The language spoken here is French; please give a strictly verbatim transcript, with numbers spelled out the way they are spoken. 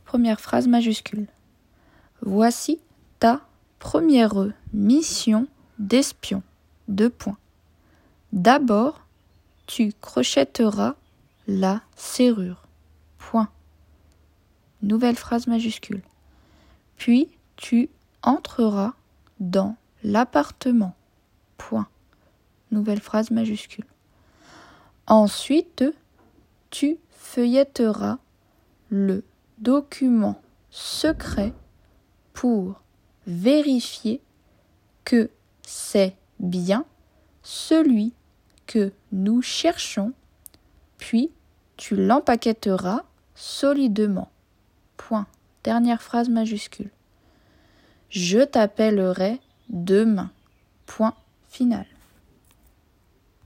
première phrase majuscule. Voici ta première mission d'espion. Deux points. D'abord, tu crochetteras la serrure. Point. Nouvelle phrase majuscule. Puis, tu entreras dans l'appartement. Point. Nouvelle phrase majuscule. Ensuite, tu feuilletteras le document secret pour vérifier que c'est bien celui que nous cherchons, puis tu l'empaquetteras solidement. Point. Dernière phrase majuscule. Je t'appellerai demain. Point final.